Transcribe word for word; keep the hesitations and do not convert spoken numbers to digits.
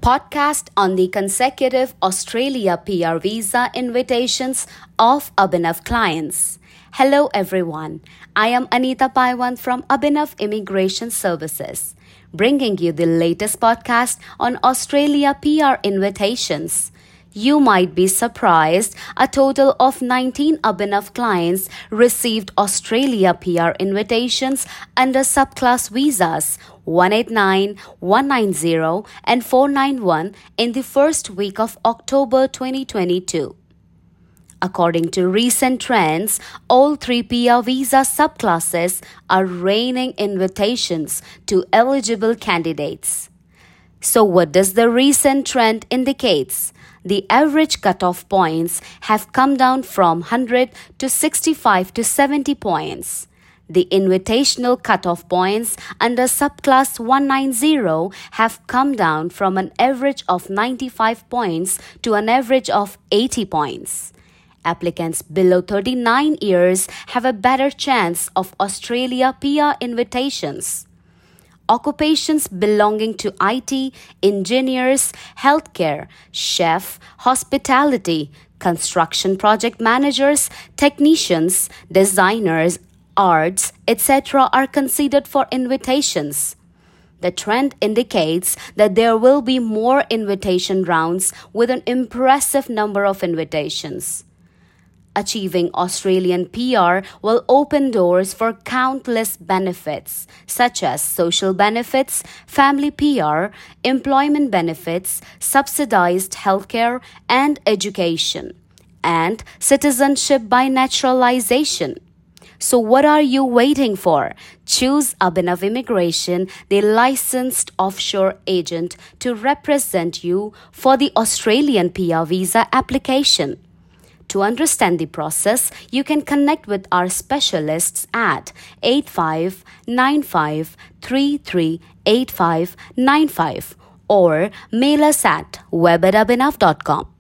podcast on the consecutive Australia P R visa invitations of Abhinav clients. Hello everyone, I am Anita Paiwan from Abhinav Immigration Services, bringing you the latest podcast on Australia P R invitations. You might be surprised, a total of nineteen Abhinav clients received Australia P R invitations under subclass visas one eighty-nine, one ninety and four ninety-one in the first week of October twenty twenty-two. According to recent trends, all three P R visa subclasses are raining invitations to eligible candidates. So what does the recent trend indicate? The average cutoff points have come down from one hundred to sixty-five to seventy points. The invitational cutoff points under subclass one ninety have come down from an average of ninety-five points to an average of eighty points. Applicants below thirty-nine years have a better chance of Australia P R invitations. Occupations belonging to I T, engineers, healthcare, chef, hospitality, construction project managers, technicians, designers, arts, et cetera are considered for invitations. The trend indicates that there will be more invitation rounds with an impressive number of invitations. Achieving Australian P R will open doors for countless benefits such as social benefits, family P R, employment benefits, subsidized healthcare and education, and citizenship by naturalization. So what are you waiting for? Choose Abhinav Immigration, the licensed offshore agent, to represent you for the Australian P R visa application. To understand the process, you can connect with our specialists at eight five nine five three three eight five nine five or mail us at web at abhinav dot com.